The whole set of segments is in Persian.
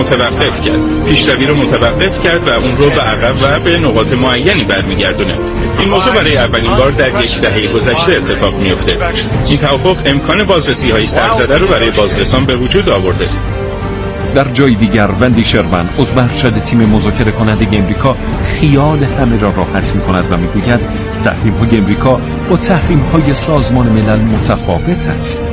متوقف کرد، پیشروی رو متوقف کرد و اون رو به عقب و به نقاط معینی برمیگردونه. این موضوع برای اولین بار در یک دهه گذشته اتفاق میفته. این توافق امکان بازرسی‌های سرزده رو برای بازرسان به وجود آورده. در جای دیگر وندی شرمن عضو ارشد تیم مذاکره کننده امریکا خیال همه را راحت می‌کند و می‌گوید تحریم‌های امریکا با تحریم‌های سازمان ملل متفاوت است.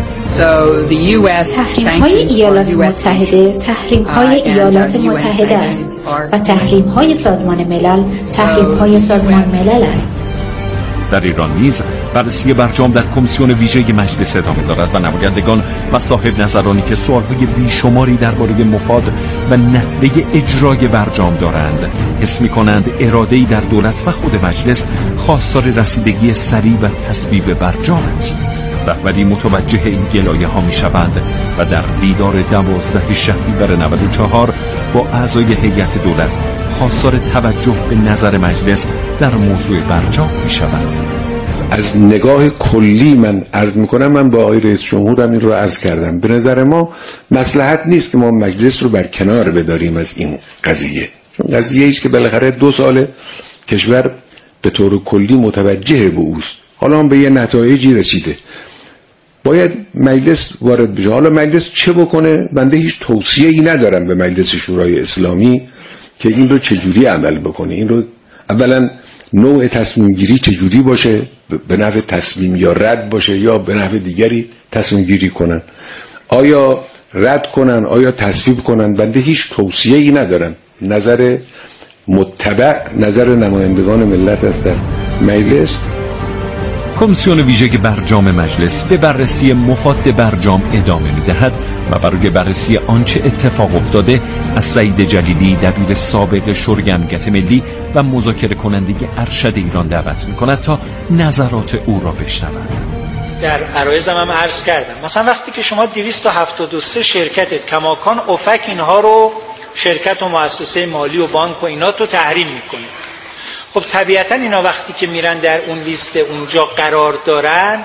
تحریم‌های ایالات متحده تحریم‌های ایالات متحده است و تحریم‌های سازمان ملل تحریم‌های سازمان ملل است. در ایران نیز بررسی برجام در کمیسیون ویژه مجلس ادامه دارد و نمایندگان و صاحب نظرانی که سوالهای بیشماری درباره مفاد و نحوه اجرای برجام دارند حس می‌کنند اراده‌ای در دولت و خود مجلس خواستار رسیدگی سریع و تصویب برجام است. رهبری متوجه این گلایه‌ها می‌شوند و در دیدار 12 شهریور 94 با اعضای هیئت دولت خواستار توجه به نظر مجلس در موضوع برجام می‌شوند. از نگاه کلی من عرض میکنم، من با آقای رئیس جمهورم این رو عرض کردم، به نظر ما مصلحت نیست که ما مجلس رو بر کنار بداریم از این قضیه، چون قضیه ایست که بالاخره 2 سال کشور به طور کلی متوجه به اوست، حالا هم به یه نتایجی رسیده، باید مجلس وارد بشه. حالا مجلس چه بکنه؟ بنده هیچ توصیه‌ای ندارم به مجلس شورای اسلامی که این رو چجوری عمل بکنه. این رو اولا نوع تصمیم گیری چجوری باشه، به نحو تصمیم یا رد باشه یا به نحو دیگری تصمیم گیری کنن، آیا رد کنن آیا تصویب کنن. بنده هیچ توصیه‌ای ندارم، نظر متبع نظر نمایندگان ملت است در مجلس. کمیسیون ویژه برجام مجلس به بررسی مفاد برجام ادامه می‌دهد و برای بررسی آنچه اتفاق افتاده از سعید جلیلی دبیر سابق شورای امنیت ملی و مذاکره کننده ارشد ایران دعوت می‌کند تا نظرات او را بشنوند. در عرایضم هم عرض کردم، مثلا وقتی که شما 273 شرکتت کماکان افک اینها رو شرکت و مؤسسه مالی و بانک و اینا تو تحریم می‌کنید، خب طبیعتا اینا وقتی که میرن در اون لیست اونجا قرار دارن،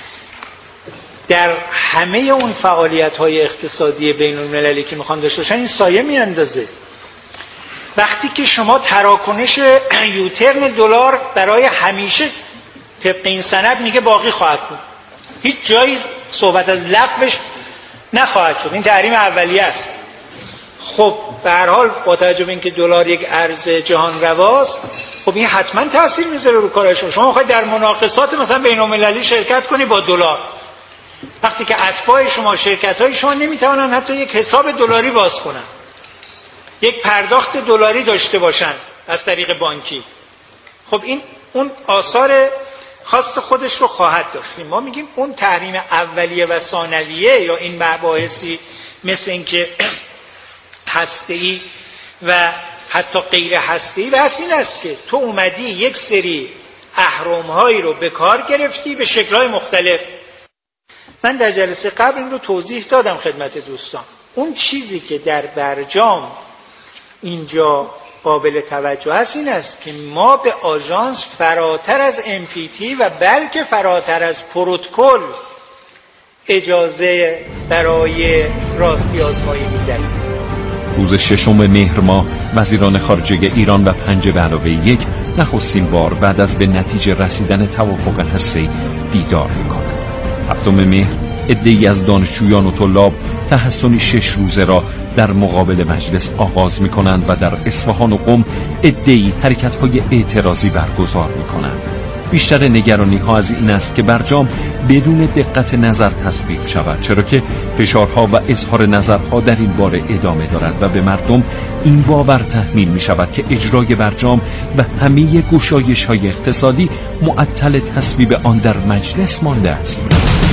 در همه اون فعالیت‌های اقتصادی بین‌المللی که میخوان داشته باشن این سایه میاندازه. وقتی که شما تراکنش یوترن دلار برای همیشه طبق این سند میگه باقی خواهد بود، هیچ جایی صحبت از لغوش نخواهد شد، این تحریم اولیه است. خب به هر حال با توجه به اینکه دلار یک ارز جهان رواست، خب این حتما تاثیر میذاره رو کار شما. شما میخواید در مناقصات مثلا بین‌المللی شرکت کنی با دلار، وقتی که اتباع شما شرکت‌های شما نمیتوانن حتی یک حساب دلاری باز کنن، یک پرداخت دلاری داشته باشن از طریق بانکی، خب این اون آثار خاص خودش رو خواهد داشت. ما میگیم اون تحریم اولیه و ثانویه یا این مباحثی مثل اینکه هسته‌ای و حتی غیر هسته‌ای بحث این است که تو اومدی یک سری اهرم‌هایی رو به کار گرفتی به شکل‌های مختلف. من در جلسه قبل این رو توضیح دادم خدمت دوستان. اون چیزی که در برجام اینجا قابل توجه است این است که ما به آژانس فراتر از MPT و بلکه فراتر از پروتکل اجازه برای راستی آزمایی می‌دهیم. روز 6 مهر ماه وزیران خارجه ایران و 5+1 نخستین بار بعد از به نتیجه رسیدن توافق هسته‌ای دیدار می‌کنند. 7 مهر عده‌ای از دانشجویان و طلاب تحصنی 6 روزه را در مقابل مجلس آغاز می‌کنند و در اصفهان و قم عده‌ای حرکت‌های اعتراضی برگزار می‌کنند. بیشتر نگرانی‌ها از این است که برجام بدون دقت نظر تصویب شود، چرا که فشارها و اظهار نظرها در این باره ادامه دارد و به مردم این باور تحمیل می‌شود که اجرای برجام و همه گشایش‌های اقتصادی معطل تصویب آن در مجلس مانده است.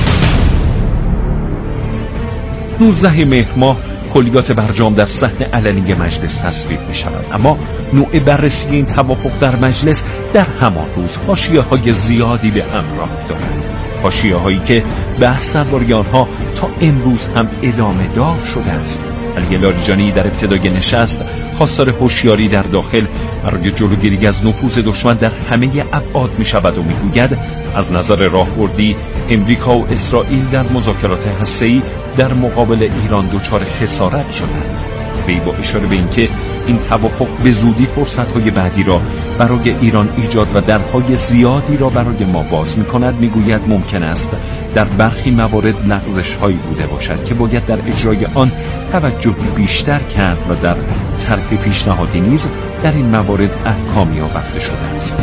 19 مهر ماه کلیات برجام در صحن علنی مجلس تصویب می شود، اما نوع بررسی این توافق در مجلس در همان روز حاشیه‌های زیادی به همراه دارد، حاشیه‌هایی که بحث درباره آنها تا امروز هم ادامه دار شده است. علی لاریجانی در ابتدای نشست خواستار هوشیاری در داخل برای جلوگیری از نفوذ دشمن در همه ابعاد می شود و می گوید از نظر راهبردی امریکا و اسرائیل در مذاکرات هسته‌ای در مقابل ایران دچار خسارت شدند. وی با اشاره به اینکه این توافق به زودی فرصت‌های بعدی را برای ایران ایجاد و درهای زیادی را برای ما باز می‌کند، می‌گوید ممکن است در برخی موارد لغزش‌هایی بوده باشد که باید در اجرای آن توجهی بیشتر کرد و در طرح پیشنهادی نیز در این موارد احکامی آورده شده است.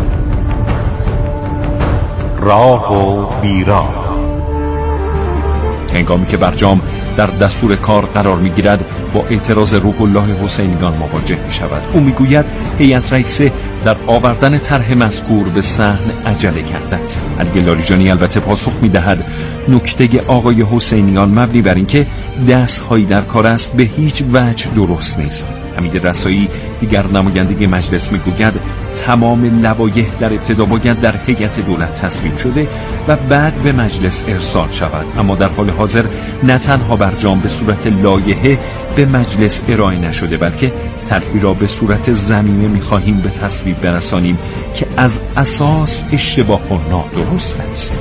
راه و بیراه. هنگامی که برجام در دستور کار قرار می‌گیرد با اعتراض روح الله حسینیان مواجه می‌شود. او می‌گوید هیئت رئیسه در آوردن طرح مذکور به صحن عجله کرده است. علی لاریجانی البته پاسخ می‌دهد نکته آقای حسینیان مبنی بر اینکه دست‌هایی در کار است به هیچ وجه درست نیست. حمید رسایی دیگر نماینده مجلس میگوید تمام لوایح در ابتدا باید در هیئت دولت تصویب شده و بعد به مجلس ارسال شود، اما در حال حاضر نه تنها برجام به صورت لایحه به مجلس ارائه نشده بلکه طرحی را به صورت ضمیمه میخواهیم به تصویب برسانیم که از اساس اشتباه و نادرست است.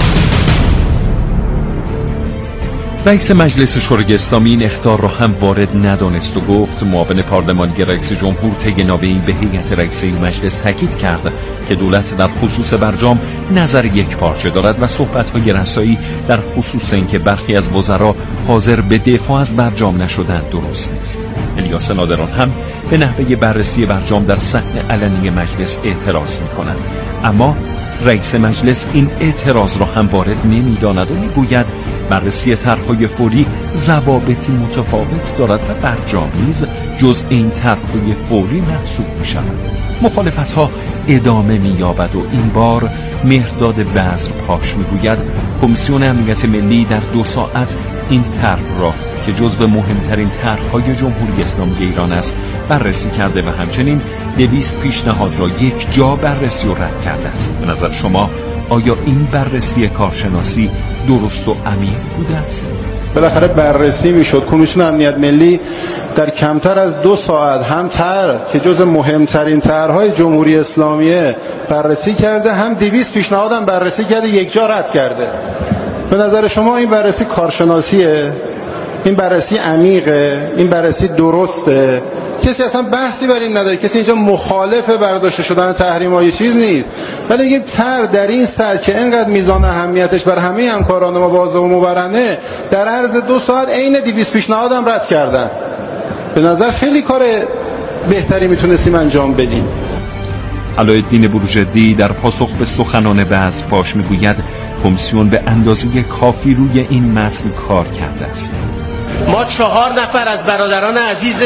رئیس مجلس شورای اسلامی این اخطار را هم وارد ندانست و گفت معاون پارلمانی رئیس جمهور طی نامه‌ای به هیئت رئیسه مجلس تاکید کرد که دولت در خصوص برجام نظر یک پارچه دارد و صحبت‌های رسایی در خصوص اینکه برخی از وزرا حاضر به دفاع از برجام نشدند درست نیست. الیاس نادران هم به نحوه بررسی برجام در صحن علنی مجلس اعتراض می‌کند، اما رئیس مجلس این اعتراض را هم وارد نمی‌داند و می‌گوید بررسی طرح‌های فوری ضوابطی متفاوت دارد و برجام نیز جز این طرح‌های فوری محسوب می‌شود. مخالفت‌ها ادامه می‌یابد و این بار مهرداد بذر پاش می‌گوید کمیسیون امنیت ملی در 2 ساعت این طرح را که جزو مهمترین طرح‌های جمهوری اسلامی ایران است بررسی کرده و همچنین 200 پیشنهاد را یک جا بررسی و رد کرده است. به نظر شما آیا این بررسی کارشناسی درست و عمیق بوده است؟ بالاخره بررسی میشد. کمیسیون امنیت ملی در کمتر از 2 ساعت هم طرح که جز مهمترین طرح‌های جمهوری اسلامی بررسی کرده، هم 200 پیشنهاد هم بررسی کرده، یک جا رد کرده. به نظر شما این بررسی کارشناسیه؟ این بررسی عمیقه؟ این بررسی درسته؟ کسی اصلا بحثی بر این نداره، کسی اینجا مخالف برداشته شدن تحریم‌ها چیز نیست، ولی میگیم طرح در این سطح که اینقدر میزان اهمیتش بر همه همکاران ما واضح و مبرهنه در عرض 2 ساعت عین 200 پیشنهاد هم رد کردن. به نظر خیلی کار بهتری میتونستیم انجام بدیم. علاءالدین بروجردی در پاسخ به سخنان بذر پاش میگوید کمیسیون به اندازه کافی روی این متن کار کرده است. ما 4 نفر از برادران عزیز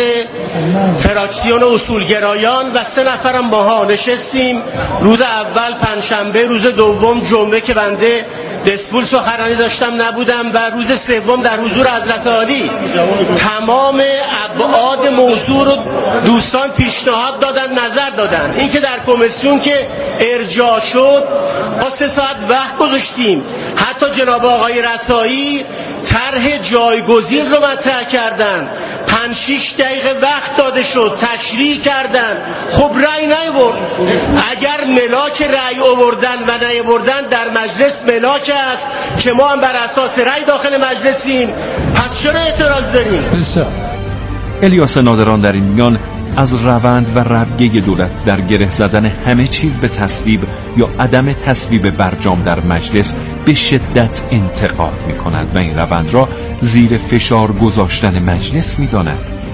فراکسیون اصولگرایان و 3 نفرم ماها نشستیم. روز اول پنجشنبه، روز دوم جمعه که بنده دسپول سخنرانی داشتم نبودم و روز سوم در حضور حضرت عالی. تمام ابعاد موضوع رو دوستان پیشنهاد دادن، نظر دادن. این که در کمیسیون که ارجاع شد ما 3 ساعت وقت گذاشتیم. حتی جناب آقای رسایی طرح جایگزین رو مطرح کردن، 5-6 دقیقه وقت داده شد، تشریح کردن. خب رأی نیاورد. اگر ملاک رأی آوردن و نیاوردن در مجلس ملاک است که ما هم بر اساس رأی داخل مجلسیم، پس چرا اعتراض داریم؟ الیاس نادران در این میان از روند و رویه دولت در گره زدن همه چیز به تصویب یا عدم تصویب برجام در مجلس به شدت انتقاد می کند و این روند را زیر فشار گذاشتن مجلس می داند.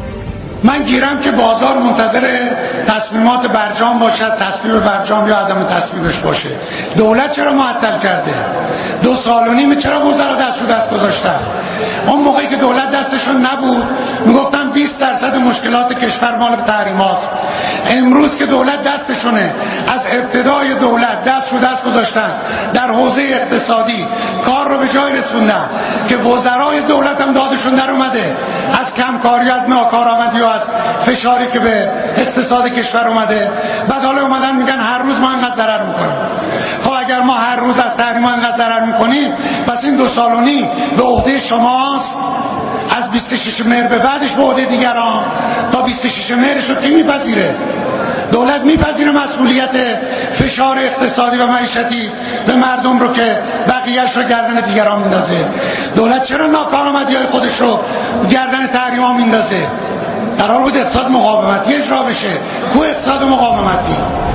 من گیرم که بازار منتظر تصمیمات برجام باشد، تصویب برجام یا عدم تصویبش باشه. دولت چرا معطل کرده؟ 2 سال و نیم چرا وزرا دست رو دست گذاشتن؟ اون موقعی که دولت دستشون نبود میگفتن 20% مشکلات کشور مال تحریم هاست. امروز که دولت دستشونه، از ابتدای دولت دست رو دست گذاشتن، در حوزه اقتصادی کار رو به جای رسوندن که وزرای دولت هم دادشون در اومده از کمکاری، از ناکارآمدی و از فشاری که به اقتصاد کشور اومده. بعد حالا اومدن میگن هر روز ما اینقدر ضرر میکنیم. خب اگر ما هر روز از تحریم اینقدر ضرر میکنیم، پس این 2 سال و نیم به عهده شماست. از 26 مهر به بعدش به عهده دیگران. تا 26 مهرش رو کی میپذیره؟ دولت میپذیره مسئولیت فشار اقتصادی و معیشتی به مردم رو که بقیه‌اش رو گردن دیگران میندازه؟ دولت چرا ناکارآمدی‌های خودش رو گردن تحریم‌ها میندازه؟ قرار بود اقتصاد مقاومتی اجرا بشه. کو اقتصاد مقاومتی؟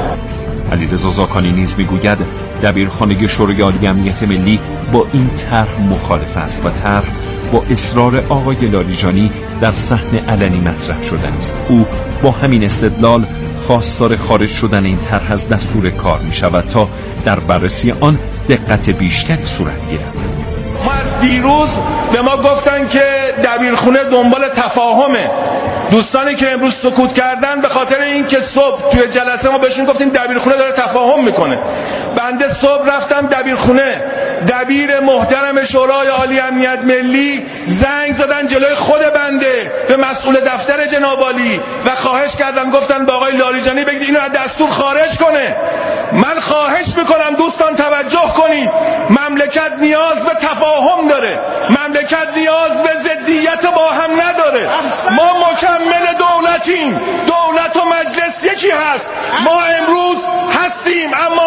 علیرضا زاکانی نیز میگوید دبیرخانه شورای عالی امنیت ملی با این طرح مخالف است و طرح با اصرار آقای لاریجانی در صحن علنی مطرح شدن است. او با همین استدلال خواستار خارج شدن این طرح از دستور کار می شود تا در بررسی آن دقت بیشتری صورت گیرد. ما از دیروز به ما گفتن که دبیرخونه دنبال تفاهمه. دوستانی که امروز سکوت کردن به خاطر این که صبح توی جلسه ما بهشون گفتیم دبیرخونه داره تفاهم میکنه. بنده صبح رفتم دبیرخونه، دبیر محترم شورای عالی امنیت ملی زنگ زدن جلوی خود بنده به مسئول دفتر جناب عالی و خواهش کردن، گفتن با آقای لاریجانی بگید اینو از دستور خارج کنه. من خواهش میکنم دوستان توجه کنید، مملکت نیاز به تفاهم داره، مملکت نیاز به ضدیت با هم نداره. ما مکمل دولتیم، دولت و مجلس یکی هست. ما امروز هستیم اما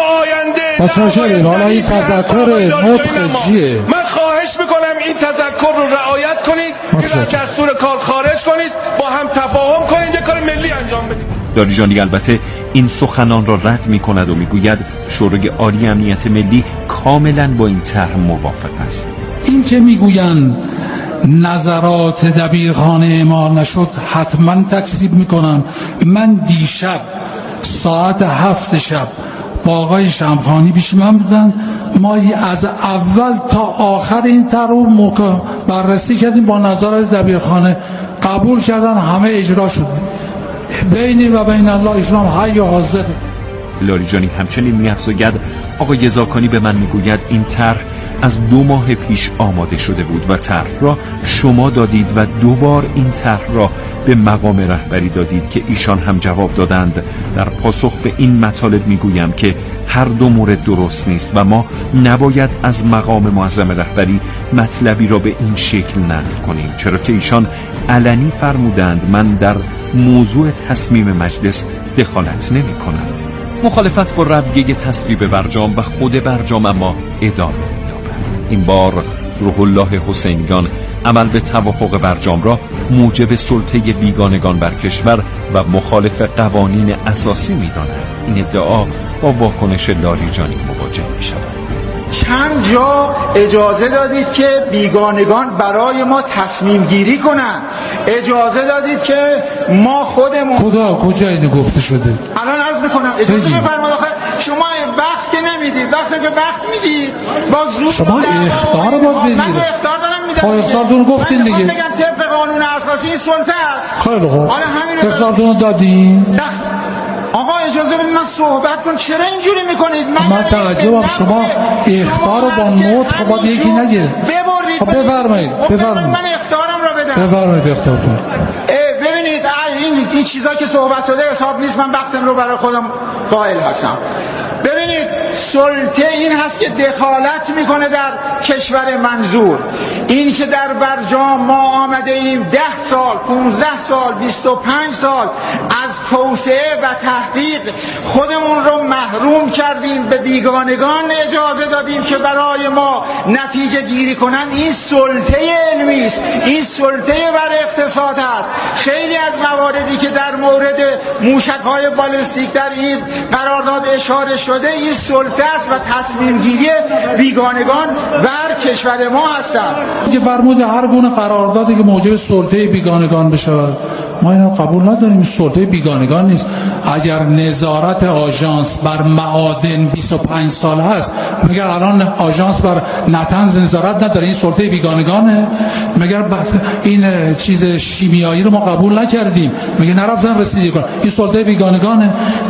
آینده. حالا این تذکر نطق چیه؟ من خواهش میکنم این تذکر رو رعایت کنید، که از دستور کار خارج کنید، با هم تفاهم کنید، یک کار ملی انجام بدید. لاریجانی البته این سخنان را رد می کند و می گوید شورای عالی امنیت ملی کاملا با این طرح موافق است. این که می گویند نظرات دبیرخانه اعمال نشد حتما تکذیب می کنم. من دیشب ساعت 7 شب با آقای شمخانی پیش من بودن، ما از اول تا آخر این طرح رو بررسی کردیم، با نظرات دبیرخانه قبول کردن، همه اجرا شد. بینی و بین الله ایشون هم حی و حاضر. لاریجانی همچنین می‌افزاید آقای زاکانی به من میگوید این طرح از 2 ماه پیش آماده شده بود و طرح را شما دادید و 2 بار این طرح را به مقام رهبری دادید که ایشان هم جواب دادند. در پاسخ به این مطالب میگویم که هر دو مورد درست نیست و ما نباید از مقام معظم رهبری مطلبی را به این شکل نقل کنیم، چرا که ایشان علنی فرمودند من در موضوع تصمیم مجلس دخالت نمی کنم. مخالفت با رویه تصویب برجام و خود برجام اما ادامه می‌یابد. این بار روح الله حسینیان عمل به توافق برجام را موجب سلطه بیگانگان بر کشور و مخالف قوانین اساسی می‌داند. این ادعا با واکنش لاریجانی مواجه می‌شود. چند جا اجازه دادید که بیگانگان برای ما تصمیم گیری کنن، اجازه دادید که ما خودمون خدا کجا اینو گفته شده؟ الان عرض میکنم اجازه بفرمایید. آخه شما وقت که نمیدید، وقتی که وقت میدید باز زود شما اختیار باز بدید. من اختیار دارم میدم. اختیارتون گفتین دیگه. من میگم طبق قانون اساسی این سلطه است. خیلی خوب. حالا همین اختیارتون دادین؟ آقا اجازه بدید من صحبت کنم. چرا اینجوری میکنید؟ من تعجبم شما اختیار با نطق با یکی نگیره. ببرید. بفرمایید. من اختیارم را بدم. بفرمایید اختیارتون. ببینید این چیزا که صحبت شده حساب نیست، من وقتم رو برای خودم قائل هستم. ببینید سلطه این هست که دخالت میکنه در کشور منظور. این که در برجام ما آمده ایم 10 سال 15 سال 25 سال از توسعه و تحقیق خودمون رو محروم کردیم، به بیگانگان اجازه دادیم که برای ما نتیجه گیری کنند. این سلطه علمی است، این سلطه بر اقتصاد است. خیلی از مواردی که در مورد موشک‌های بالستیک در این قرارداد اشاره شده این سلطه است و تصمیم گیری بیگانگان بر کشور ما هستند. که فرمود هر گونه قراردادی که موجب سلطه بیگانگان بشود ما اینو قبول نداریم. سلطه بیگانگان نیست. اگر نظارت آژانس بر معادن 25 سال هست، مگر الان آژانس بر نتنز نظارت نداره؟ این سلطه بیگانگانه؟ مگر این چیز شیمیایی رو ما قبول نکردیم؟ مگر نرفتن رسیدگی کنن؟ این سلطه بیگانگانه.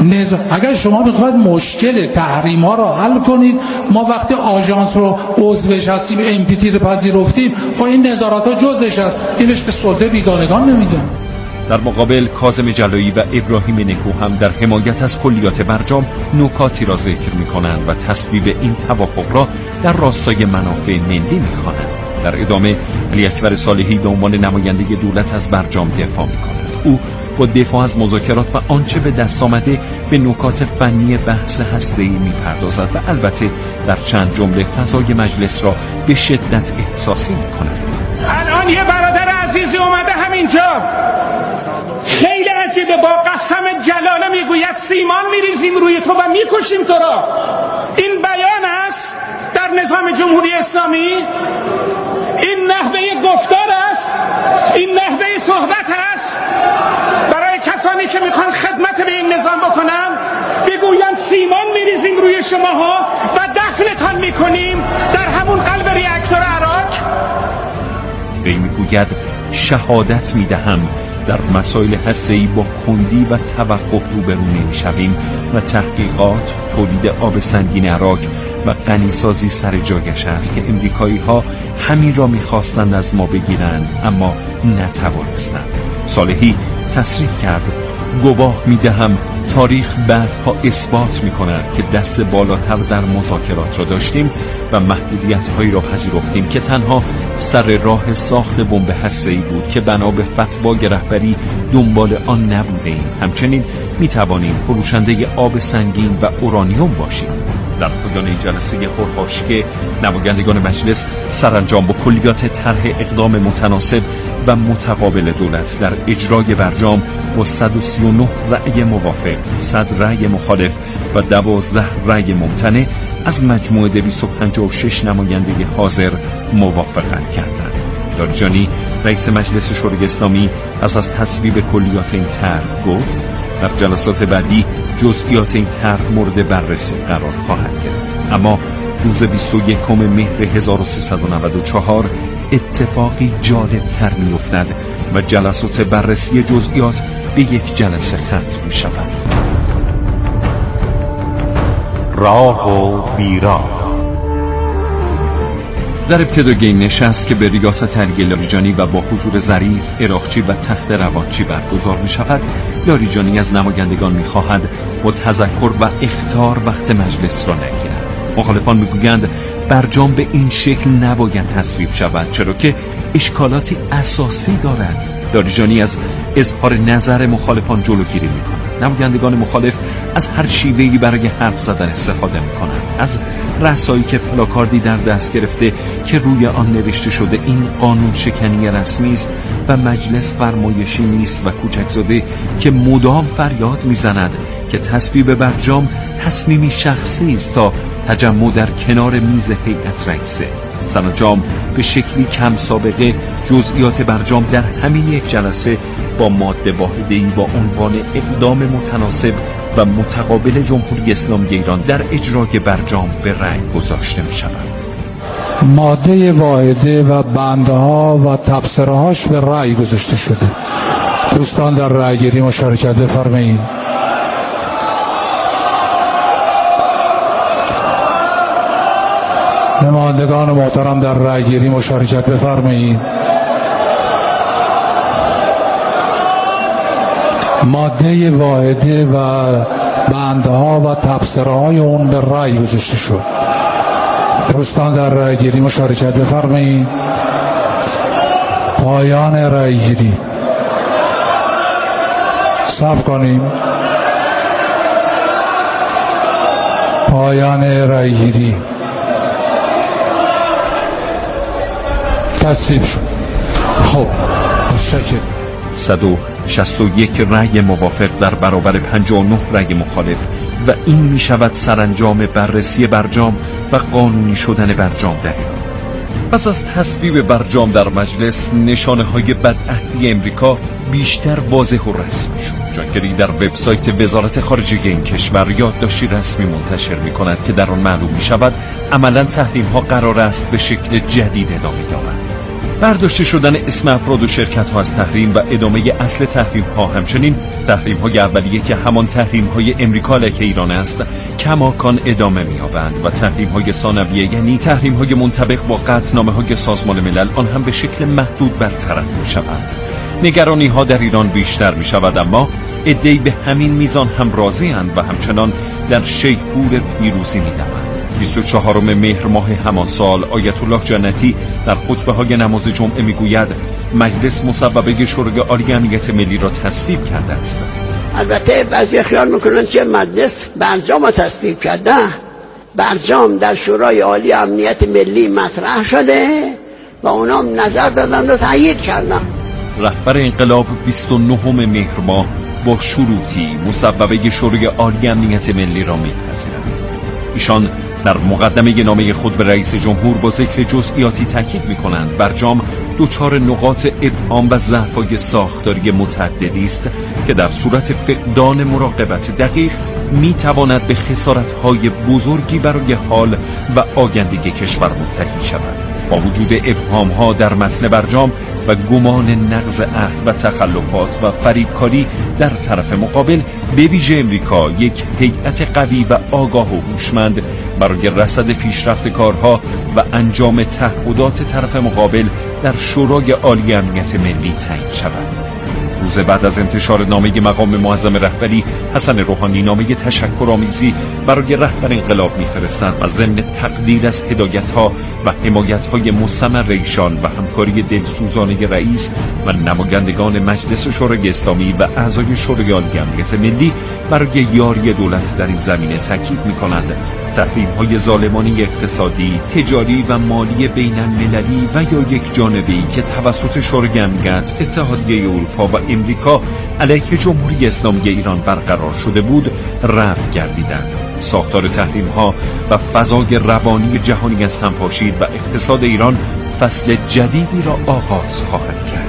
اگر شما بخواید مشکل تحریم ها رو حل کنید، ما وقتی آژانس رو عضوش هستیم امپیتی رو پذیرفتیم، خب این نظارت ها جزش هست، اینش به سلطه بیگانگان نمیدن. در مقابل کاظم جلایی و ابراهیم نکو هم در حمایت از کلیات برجام نکاتی را ذکر می‌کنند و تصویب این توافق را در راستای منافع ملی می‌خوانند. در ادامه علی اکبر صالحی به عنوان نماینده دولت از برجام دفاع می‌کند. او با دفاع از مذاکرات و آنچه به دست آمده به نکات فنی بحث هسته‌ای می‌پردازد و البته در چند جمله فضای مجلس را به شدت احساسی می‌کند. الان یه برادر عزیزی اومده همینجا که با قسم جلاله میگوید سیمان میریزیم روی تو و میکشیم تو را، این بیان است در نظام جمهوری اسلامی؟ این نحوه گفتار است؟ این نحوه صحبت است؟ برای کسانی که میخوان خدمت به این نظام بکنن بگویم سیمان میریزیم روی شماها و دفنتان میکنیم در همون قلب ریاکتور عراق. وی میگوید شهادت میدهم در مسائل هسته‌ای با کندی و توقف روبرو نمیشویم و تحقیقات، تولید آب سنگین عراق و غنیسازی سر جایش است که امریکایی‌ها همین را می‌خواستند از ما بگیرند اما نتوانستند. صالحی تصریح کرد: گواه می‌دهم تاریخ بعدها اثبات می‌کند که دست بالاتر در مذاکرات را داشتیم و محدودیت‌هایی را پذیرفتیم که تنها سر راه ساخت بمب هسته‌ای بود که بنا به فتوای رهبری دنبال آن نبودیم. همچنین می‌توانیم فروشنده آب سنگین و اورانیوم باشیم. در پایان این جلسه پرحاشیه نمایندگان مجلس سرانجام با کلیات طرح اقدام متناسب و متقابل دولت در اجرای برجام با 139 رأی موافق، 100 رأی مخالف و 12 رأی ممتنع از مجموع 256 نماینده حاضر موافقت کردند. لاریجانی رئیس مجلس شورای اسلامی پس از تصویب کلیات این طرح گفت در جلسات بعدی جزئیات این طرح مورد بررسی قرار خواهد گرفت. اما روز 21 مهر 1394 اتفاقی جالب تر می افتد و جلسات بررسی جزئیات به یک جلسه ختم می شود. راه و بیراه. در ابتدای این نشست که به ریاست علی لاریجانی و با حضور ظریف، عراقچی و تخت روانچی برگزار می شود، لاریجانی از نمایندگان می خواهد با تذکر و اخطار وقت مجلس را نگیرند. مخالفان می گویند برجام به این شکل نباید تصویب شود چرا که اشکالاتی اساسی دارد. لاریجانی از اظهار نظر مخالفان جلوگیری می کند. نمایندگان مخالف از هر شیوهی برای حرف زدن استفاده می کنند. از رسایی که پلاکاردی در دست گرفته که روی آن نوشته شده این قانون شکنی رسمی است و مجلس فرمایشی نیست و کوچکزاده که مدام فریاد میزند که تصویب برجام تصمیمی شخصی است تا تجمع در کنار میز هیئت رئیسه. سرانجام به شکلی کم سابقه جزئیات برجام در همین یک جلسه با ماده واحده‌ای با عنوان اقدام متناسب و متقابل جمهوری اسلامی ایران در اجرای برجام به رأی گذاشته می شود. ماده واحده و بندها و تبصرهاش به رأی گذاشته شده. دوستان در رأی گیری مشارکت بفرمایید. نمایندگان محترم در رأی گیری مشارکت بفرمایید. ماده واحده و بندها و تبصره‌های اون به رأی گذاشته شد. دوستان در رأی گیری مشارکت بفرمایید. پایان رأی گیری. صبر کنیم. پایان رأی گیری. تصویب شد. خب متشکرم. 161 رأی موافق در برابر 59 رأی مخالف و این می شود سرانجام بررسی برجام و قانونی شدن برجام در ایران. پس از تصویب برجام در مجلس نشانه های بدعهدی امریکا بیشتر واضح و رسمی شد. جانگری در وبسایت وزارت خارجه این کشور یادداشتی رسمی منتشر می کند که در آن معلوم می شود عملا تحریم ها قرار است به شکل جدید ادامه یابند. برداشته شدن اسم افراد و شرکت ها از تحریم و ادامه اصل تحریم ها، همچنین تحریم های اولیه که همان تحریم های امریکا علیه ایران است کماکان ادامه می‌یابند و تحریم های ثانویه یعنی تحریم های منطبق با قطعنامه های سازمان ملل آن هم به شکل محدود برطرف می‌شوند. نگرانی ها در ایران بیشتر می‌شود اما عده‌ای به همین میزان هم راضی‌اند و همچنان در شیپور پیروزی می‌دوند. 24 مهر ماه همان سال آیت الله جنتی در خطبه های نماز جمعه میگوید مجلس مصوبه شورای عالی امنیت ملی را تصویب کرده است. البته بعضی خیال میکنند که مجلس برجام را تصویب کرده. برجام در شورای عالی امنیت ملی مطرح شده و اونا نظر دادن و تایید کردن. رهبر انقلاب 29 مهر ماه با شروطی مصوبه شورای عالی امنیت ملی را می‌پذیرند. ایشان در مقدمه نامه خود به رئیس جمهور با ذکر جزئیاتی تاکید می‌کنند برجام دچار نقاط ابهام و ضعف‌های ساختاری متعددی است که در صورت فقدان مراقبت دقیق می‌تواند به خسارت‌های بزرگی برای حال و آینده کشور منتهی شود. با وجود ابهام‌ها در متن برجام و گمان نقض عهد و تخلفات و فریبکاری در طرف مقابل، به ویژه امریکا یک هیئت قوی و آگاه و هوشمند برای رصد پیشرفت کارها و انجام تعهدات طرف مقابل در شورای عالی امنیت ملی تعیین شود. روز بعد از انتشار نامه مقام معظم رهبری، حسن روحانی نامه تشکرآمیزی برای رهبر انقلاب می‌فرستند و ضمن تقدیر از هدایت‌ها و حمایت‌های مستمر ایشان و همکاری دلسوزانه رئیس و نمایندگان مجلس شورای اسلامی و اعضای شورای عالی امنیت ملی برای یاری دولت در این زمینه تاکید می‌کنند تحریم‌های ظالمانه اقتصادی، تجاری و مالی بین‌المللی و یا یک جانبه‌ای که توسط شورای امنیت، اتحادیه اروپا و امریکا علیه جمهوری اسلامی ایران برقرار شده بود رفع گردیدند. ساختار تحریم‌ها و فضای روانی جهانی از هم پاشید و اقتصاد ایران فصل جدیدی را آغاز خواهد کرد.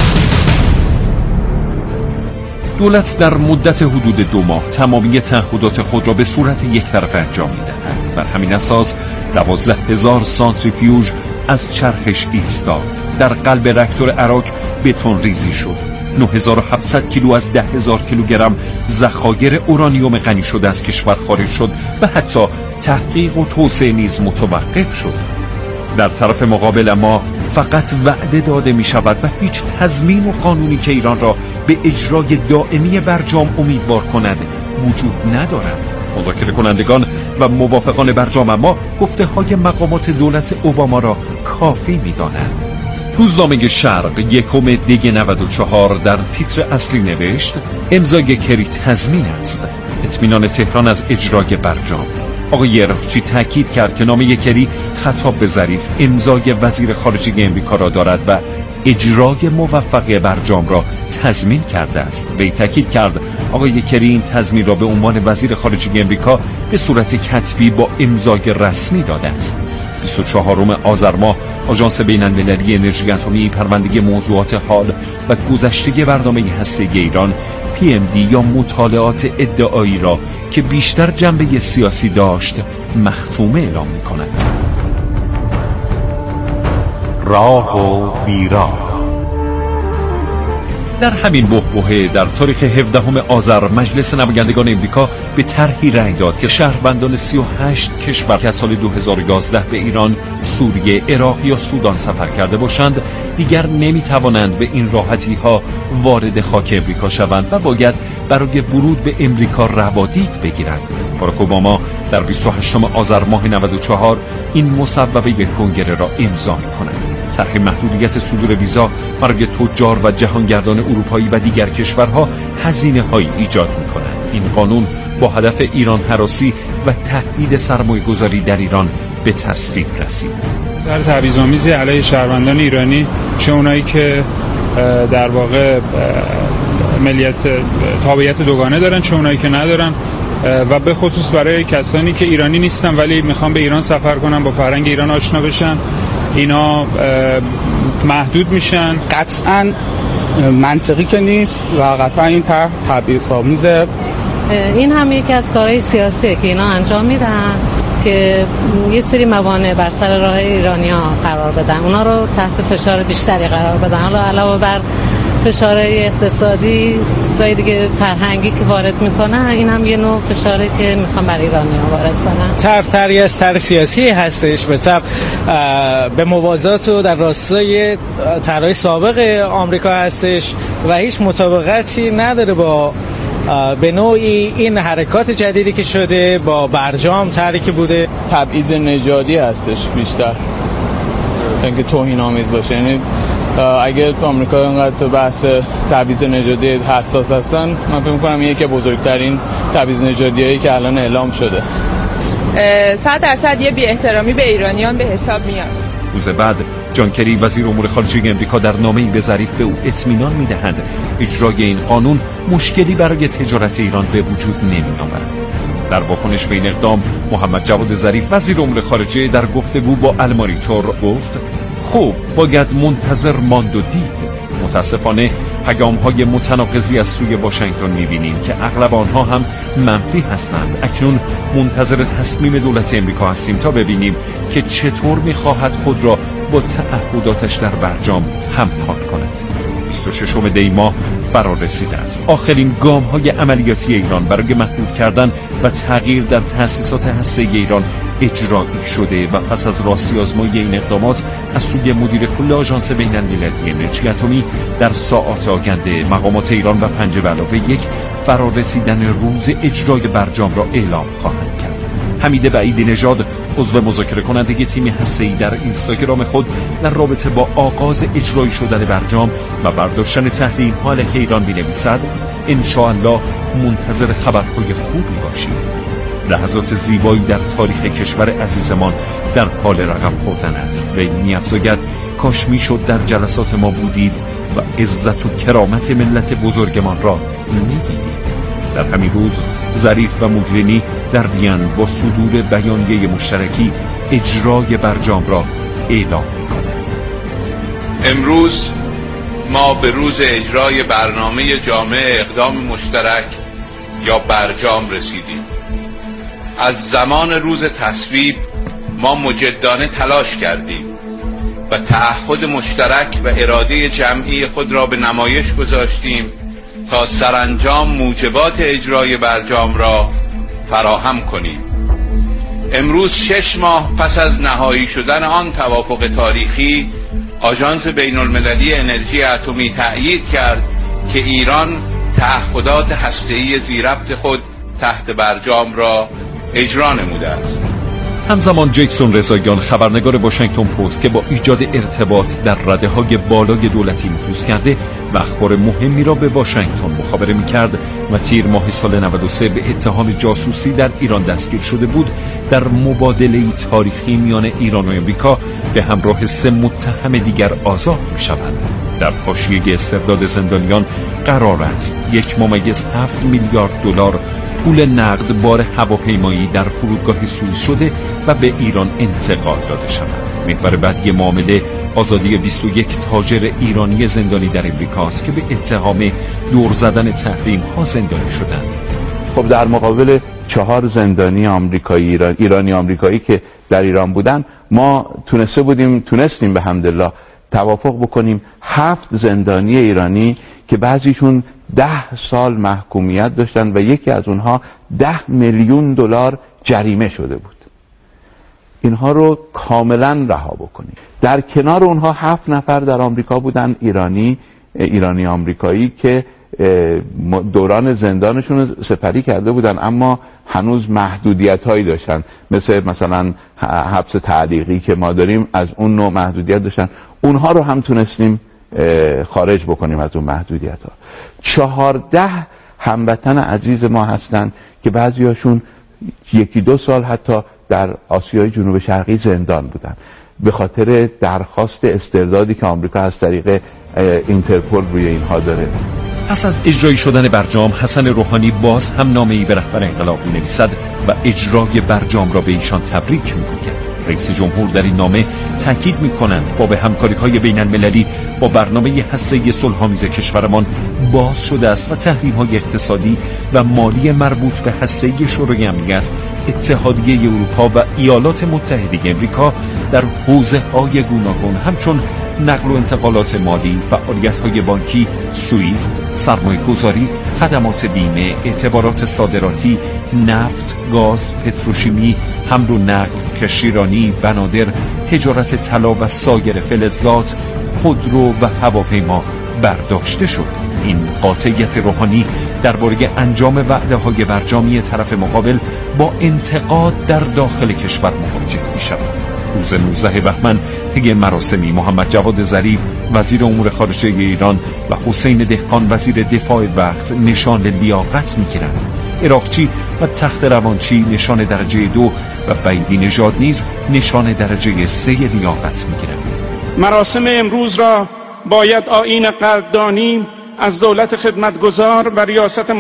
دولت در مدت حدود 2 ماه تمامی تعهدات خود را به صورت یک طرفه انجام می‌دهد. بر همین اساس 12,000 سانتریفیوژ از چرخش ایستاد. در قلب راکتور عراق بتون ریزی شد. 9700 کیلو از 10,000 کیلوگرم ذخایر اورانیوم غنی شده از کشور خارج شد و حتی تحقیق و توسعه نیز متوقف شد. در طرف مقابل اما فقط وعده داده می شود و هیچ تضمین و قانونی که ایران را به اجرای دائمی برجام امیدوار کند وجود ندارد. مذاکره کنندگان و موافقان برجام اما گفته های مقامات دولت اوباما را کافی می دانند. روزنامه شرق 1 دی 94 در تیتر اصلی نوشت امضای کری تضمین است. اطمینان تهران از اجرای برجام. آقای ارغچی تاکید کرد که نامه کری خطاب به ظریف امضای وزیر خارجه امریکا را دارد و اجرای موفق برجام را تضمین کرده است. وی تاکید کرد آقای کری این تضمین را به عنوان وزیر خارجه امریکا به صورت کتبی با امضای رسمی داده است. 24 آذر ماه آژانس بین‌المللی انرژی اتمی پرونده موضوعات حال و گذشته برنامه هسته‌ای ایران PMD یا مطالعات ادعایی را که بیشتر جنبه سیاسی داشت مختومه اعلام می‌کند. راه و بیراه. در همین بحبوحه در تاریخ 17 آذر مجلس نمایندگان امریکا به طرحی رأی داد که شهروندان 38 کشور که از سال 2011 به ایران، سوریه، عراق یا سودان سفر کرده باشند دیگر نمیتوانند به این راحتی ها وارد خاک امریکا شوند و باید برای ورود به امریکا روادید بگیرند. باراک اوباما در 28 آذر ماه 94 این مصوبه کنگره را امضا می‌کند. طرح محدودیت صدور ویزا برای تجار و جهانگردان اروپایی و دیگر کشورها هزینه‌هایی ایجاد می‌کند. این قانون با هدف ایران هراسی و تهدید سرمایه‌گذاری در ایران به تصویب رسید. در تبعیض‌آمیزی علیه شهروندان ایرانی، چه اونایی که در واقع ملیت تابعیت دوگانه دارن، چه اونایی که ندارن، و به خصوص برای کسانی که ایرانی نیستن ولی میخوان به ایران سفر کنن، با فرهنگ ایران آشنا بشن، اینا محدود میشن. قطعاً منطقی که نیست و قطعاً این طرح تبعیض‌آمیزه. این هم یکی از کارهای سیاسیه که اینا انجام میدن که یه سری موانع بر سر راه ایرانی‌ها قرار بدن، اونا رو تحت فشار بیشتری قرار بدن. حالا علاوه بر فشارهای اقتصادی، چیزای دیگه فرهنگی که وارد میکنن، این هم یه نوع فشاری که میخوان برای ایرانی‌ها وارد کنن. طرحی از طرح سیاسی هستش، به موازات و در راستای طرح‌های سابق آمریکا هستش و هیچ مطابقتی نداره با به نوعی این حرکات جدیدی که شده با برجام. طرحی که بوده تبعیض نژادی هستش بیشتر تا اینکه توهین‌آمیز باشه. یعنی اگه تو آمریکا اینقدر بحث تبعیض نژادی حساس هستن، من فکر می‌کنم یکی بزرگترین تبعیض نژادیایی که الان اعلام شده. 100% یه بی احترامی به ایرانیان به حساب میاد. روز بعد جان کری وزیر امور خارجه امریکا در نامه‌ای به ظریف به او اطمینان می‌دهد اجرای این قانون مشکلی برای تجارت ایران به وجود نمی‌آورد. در واکنش به این اقدام محمد جواد ظریف وزیر امور خارجه در گفتگو با المانیتور گفت خب باید منتظر ماند و دید. متاسفانه پیام‌های متناقضی از سوی واشنگتن می‌بینیم که اغلب آنها هم منفی هستند. اکنون منتظر تصمیم دولت امریکا هستیم تا ببینیم که چطور می‌خواهد خود را با تعهداتش در برجام همخوان کند. 26 دی ماه فرا رسیده است. آخرین گام‌های عملیاتی ایران برای محدود کردن و تغییر در تأسیسات هسته‌ای ایران اجرایی شده و پس از راستی آزمایی این اقدامات از سوی مدیر کل آژانس بین‌المللی انرژی اتمی در ساعات آینده مقامات ایران و 5+1 فرا رسیدن روز اجرای برجام را اعلام خواهند کرد. حمید وحیدی نژاد عضو مذاکره کننده تیم هسته‌ای در اینستاگرام خود در رابطه با آغاز اجرایی شدن برجام و برداشتن تحریم‌ها علیه ایران می‌نویسد ان شاء الله منتظر خبرهای خوبی باشید. لحظات زیبایی در تاریخ کشور عزیزمان در حال رقم خوردن است و می‌افزاید کاش میشد در جلسات ما بودید و عزت و کرامت ملت بزرگمان را می‌دیدید. در همین روز ظریف و موگرینی در وین با صدور بیانیه مشترکی اجرای برجام را اعلام می‌کنند. امروز ما به روز اجرای برنامه جامع اقدام مشترک یا برجام رسیدیم. از زمان روز تصویب ما مجدانه تلاش کردیم و تعهد مشترک و اراده جمعی خود را به نمایش گذاشتیم تا سرانجام موجبات اجرای برجام را فراهم کنیم. امروز 6 ماه پس از نهایی شدن آن توافق تاریخی، آژانس بین‌المللی انرژی اتمی تأیید کرد که ایران تعهدات هسته‌ای ذی‌ربط خود تحت برجام را اجرا نموده است. همزمان جیکسون رضاییان خبرنگار واشنگتن پست که با ایجاد ارتباط در رده‌های بالای دولتی نفوذ کرده و اخبار مهمی را به واشنگتن مخابره می‌کرد و تیر ماه سال 93 به اتهام جاسوسی در ایران دستگیر شده بود، در مبادله‌ای تاریخی میان ایران و امریکا به همراه 3 متهم دیگر آزاد می‌شود. در حاشیه استرداد زندانیان قرار است 1.7 میلیارد دلار پول نقد بار هواپیمایی در فرودگاه سوئیس شده و به ایران انتقال داده شود. محور بعدی معامله آزادی 21 تاجر ایرانی زندانی در امریکاست که به اتهام دور زدن تحریم ها زندانی شدند. خب در مقابل 4 زندانی آمریکایی ایرانی آمریکایی که در ایران بودن، ما تونستیم به حمدالله توافق بکنیم 7 زندانی ایرانی که بعضیشون 10 سال محکومیت داشتن و یکی از اونها 10 میلیون دلار جریمه شده بود. اینها رو کاملا رها بکنیم. در کنار اونها 7 نفر در آمریکا بودن، ایرانی آمریکایی که دوران زندانشون رو سپری کرده بودن اما هنوز محدودیت هایی داشتن، مثلا حبس تعلیقی که ما داریم از اون نوع محدودیت داشتن. اونها رو هم تونستیم خارج بکنیم از اون محدودیت ها. 14 هموطن عزیز ما هستن که بعضیاشون 1-2 سال حتی در آسیای جنوب شرقی زندان بودن به خاطر درخواست استردادی که آمریکا از طریق اینترپل روی اینها داره. پس از اجرایی شدن برجام، حسن روحانی باز هم نامه‌ای به رهبر انقلاب می‌نویسد و اجرای برجام را به ایشان تبریک می‌گوید. رئیس جمهور در این نامه تاکید می‌کنند با به همکاری‌های بین‌المللی با برنامه هسته‌ای صلح‌آمیز کشورمان باز شده است و تحریم‌های اقتصادی و مالی مربوط به هسته‌ای شورای امنیت، اتحادیه اروپا و ایالات متحده آمریکا در حوزه‌های گوناگون همچون نقل و انتقالات مالی، فعالیت‌های بانکی، سویفت، سرمایه‌گذاری، خدمات بیمه، اعتبارات صادراتی، نفت، گاز، پتروشیمی، حمل و نقل، کشتیرانی، بنادر، تجارت طلا و سایر فلزات، خودرو و هواپیما برداشته شد. این قاطعیت روحانی درباره انجام وعده‌های برجامی طرف مقابل با انتقاد در داخل کشور مواجه می‌شود. روز 19 بهمن طی مراسمی محمد جواد ظریف وزیر امور خارجه ایران و حسین دهقان وزیر دفاع وقت نشان لیاقت می‌گیرند. عراقچی و تخت روانچی نشان درجه 2 و وحیدی نژاد نیز نشان درجه 3 لیاقت می‌گیرند. مراسم امروز را باید آیین قدردانی از دولت خدمتگزار و ریاست